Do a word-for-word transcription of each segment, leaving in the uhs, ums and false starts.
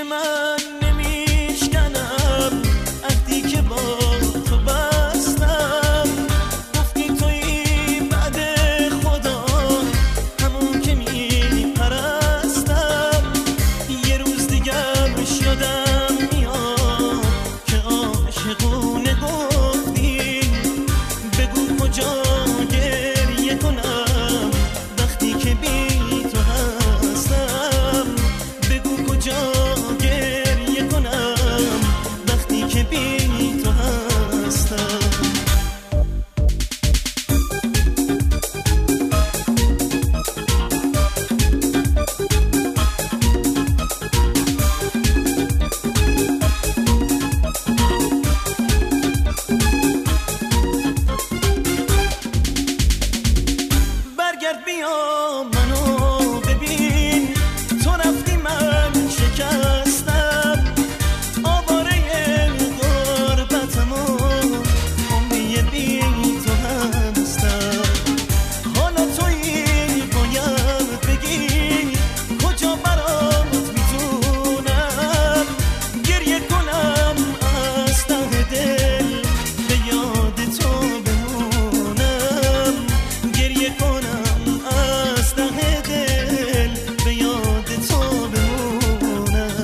که من نمیشکنم عهدی که با تو بستم. گفتی توی بعد خدا همون که میپرستم. یه روز دیگرش یادم میاد که عاشقونه گفتی. بگو کجا گریه کنم وقتی که بی تو هستم. بگو کجا گریه کنم وقتی که بی تو هستم. برگرد بیا منو ببین، تو رفتی من شکستم. آواره غربتم و عمری بی تو هستم. حالا تویی باید بگی کجا برات میتونم گریه کنم از ته دل به یاد تو بمونم. گریه کنم از ته دل به یاد تو بمونم.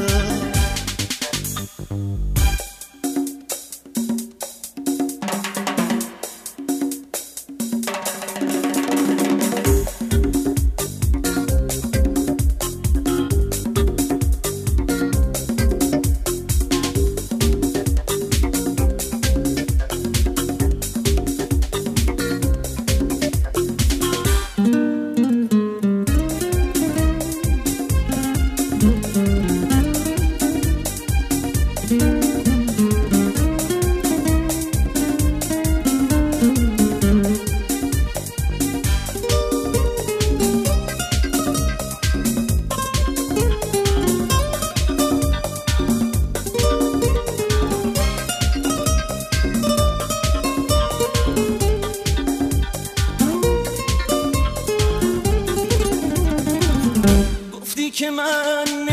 گفتی که من